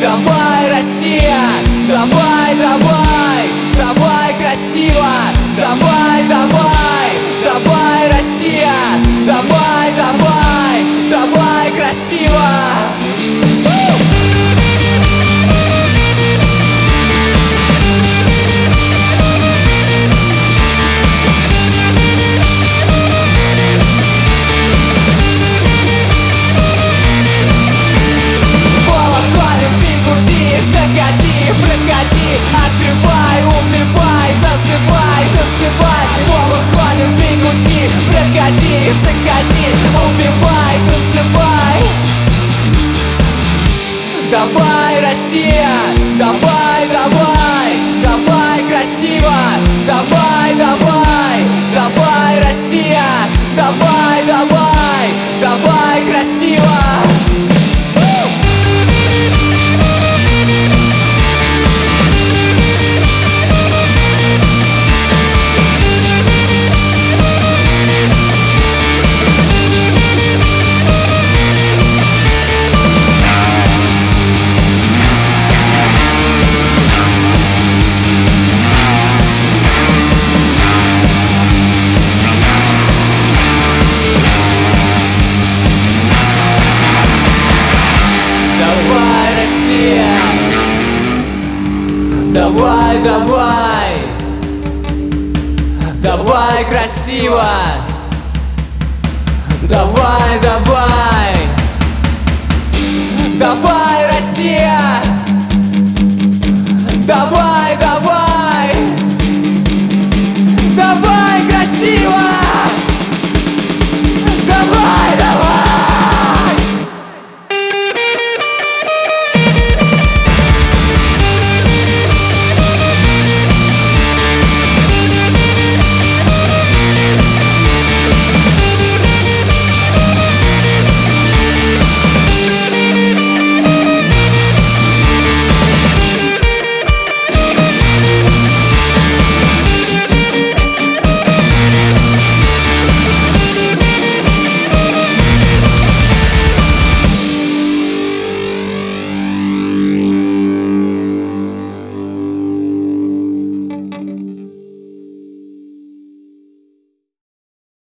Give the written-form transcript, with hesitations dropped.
Давай, Россия, давай, давай, давай красиво, давай, давай, давай, Россия, давай, давай, давай красиво. Заходи, проходи, открывай, убивай, танцевай, танцевай. Выходим, бегути, проходи, заходи, убивай, танцевай. Давай, Россия, давай, давай, давай красиво, давай, давай, давай, Россия, давай, давай, давай красиво. Давай, давай, давай красиво, давай, давай, давай, Россия, давай, давай.